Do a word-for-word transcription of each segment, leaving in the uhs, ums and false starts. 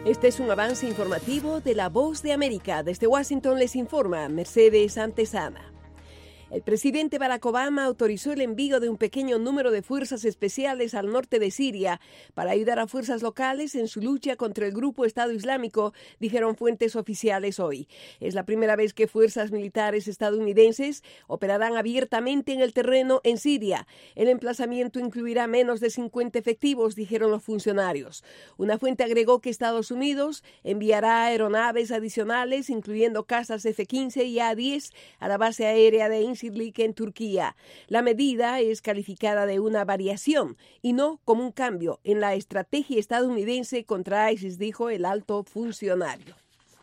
Este es un avance informativo de La Voz de América. Desde Washington les informa Mercedes Antesana. El presidente Barack Obama autorizó el envío de un pequeño número de fuerzas especiales al norte de Siria para ayudar a fuerzas locales en su lucha contra el grupo Estado Islámico, dijeron fuentes oficiales hoy. Es la primera vez que fuerzas militares estadounidenses operarán abiertamente en el terreno en Siria. El emplazamiento incluirá menos de cincuenta efectivos, dijeron los funcionarios. Una fuente agregó que Estados Unidos enviará aeronaves adicionales, incluyendo cazas F quince y A diez, a la base aérea de Incirlik en Turquía. La medida es calificada de una variación y no como un cambio en la estrategia estadounidense contra ISIS, dijo el alto funcionario.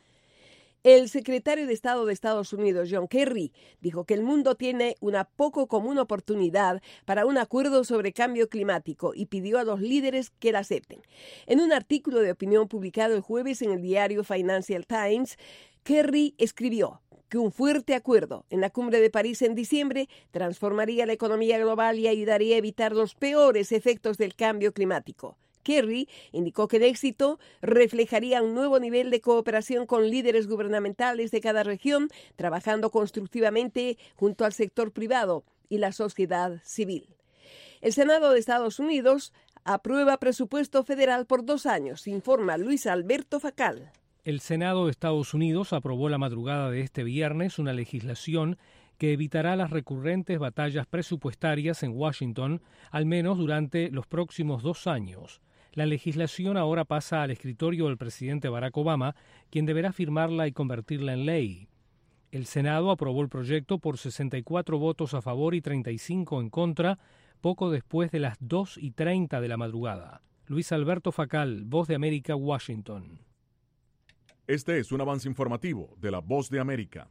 El secretario de Estado de Estados Unidos, John Kerry, dijo que el mundo tiene una poco común oportunidad para un acuerdo sobre cambio climático y pidió a los líderes que la acepten. En un artículo de opinión publicado el jueves en el diario Financial Times, Kerry escribió que un fuerte acuerdo en la Cumbre de París en diciembre transformaría la economía global y ayudaría a evitar los peores efectos del cambio climático. Kerry indicó que el éxito reflejaría un nuevo nivel de cooperación con líderes gubernamentales de cada región, trabajando constructivamente junto al sector privado y la sociedad civil. El Senado de Estados Unidos aprueba presupuesto federal por dos años, informa Luis Alberto Facal. El Senado de Estados Unidos aprobó la madrugada de este viernes una legislación que evitará las recurrentes batallas presupuestarias en Washington, al menos durante los próximos dos años. La legislación ahora pasa al escritorio del presidente Barack Obama, quien deberá firmarla y convertirla en ley. El Senado aprobó el proyecto por sesenta y cuatro votos a favor y treinta y cinco en contra, poco después de las dos y treinta de la madrugada. Luis Alberto Facal, Voz de América, Washington. Este es un avance informativo de La Voz de América.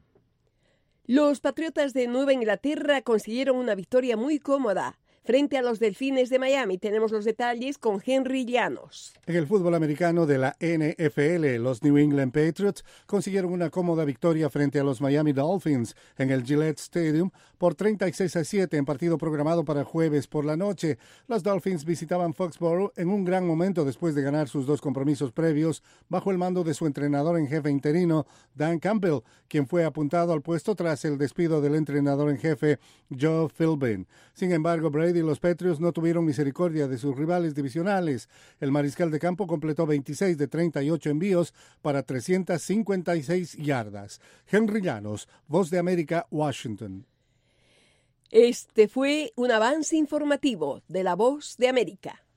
Los Patriotas de Nueva Inglaterra consiguieron una victoria muy cómoda frente a los Delfines de Miami. Tenemos los detalles con Henry Llanos. En el fútbol americano de la N F L, los New England Patriots consiguieron una cómoda victoria frente a los Miami Dolphins en el Gillette Stadium por treinta y seis a siete en partido programado para jueves por la noche. Los Dolphins visitaban Foxborough en un gran momento después de ganar sus dos compromisos previos bajo el mando de su entrenador en jefe interino, Dan Campbell, quien fue apuntado al puesto tras el despido del entrenador en jefe, Joe Philbin. Sin embargo, Brady y los Patriots no tuvieron misericordia de sus rivales divisionales. El mariscal de campo completó veintiséis de treinta y ocho envíos para trescientas cincuenta y seis yardas. Henry Llanos, Voz de América, Washington. Este fue un avance informativo de La Voz de América.